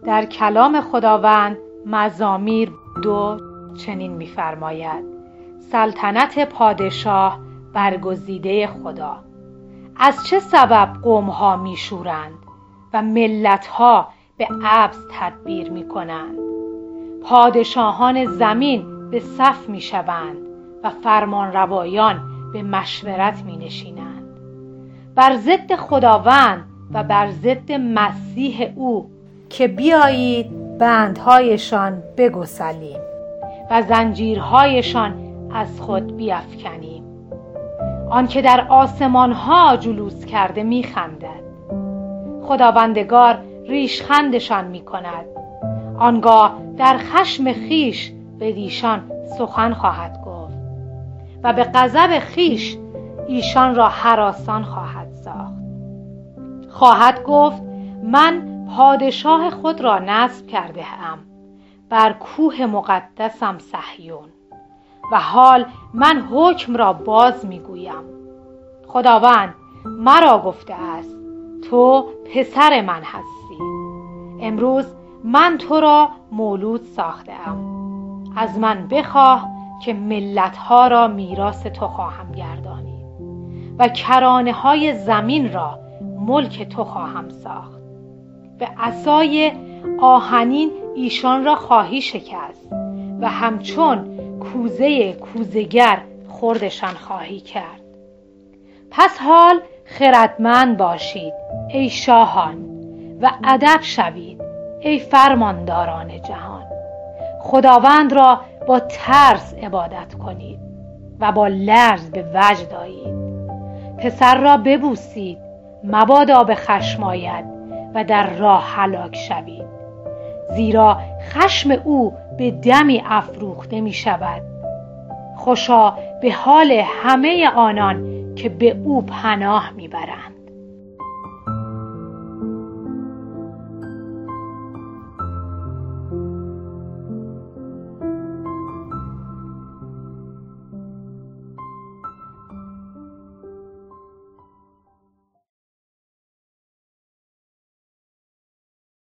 در کلام خداوند مزامیر 2 چنین می‌فرماید: سلطنت پادشاه برگزیده خدا. از چه سبب قوم‌ها می‌شورند و ملت‌ها به عبث تدبیر می‌کنند؟ پادشاهان زمین به صف می‌شوند و فرمانروایان به مشورت می‌نشینند. بر ضد خداوند و بر ضد مسیح او که بیایید بندهایشان بگسلیم و زنجیرهایشان از خود بیفکنیم. آن که در آسمانها جلوس کرده میخندد. خداوندگار ریشخندشان میکند. آنگاه در خشم خیش به ایشان سخن خواهد گفت و به غضب خیش ایشان را هراسان خواهد ساخت. خواهد گفت: من پادشاه خود را نصب کرده ام بر کوه مقدسم صهیون و حال من حکم را باز میگویم. خداوند مرا گفته است: تو پسر من هستی. امروز من تو را مولود ساخته ام. از من بخواه که ملت‌ها را میراث تو خواهم گردانید و کرانه های زمین را ملک تو خواهم ساخت. به عصای آهنین ایشان را خواهی شکست و همچون کوزه کوزه‌گر خردشان خواهی کرد. پس حال خردمند باشید ای شاهان و ادب شوید ای فرمانداران جهان. خداوند را با ترس عبادت کنید و با لرز به وجد آیید. پسر را ببوسید، مبادا به خشم آید و در راه هلاک شوید، زیرا خشم او به دمی افروخته می شود. خوشا به حال همه آنان که به او پناه می برند.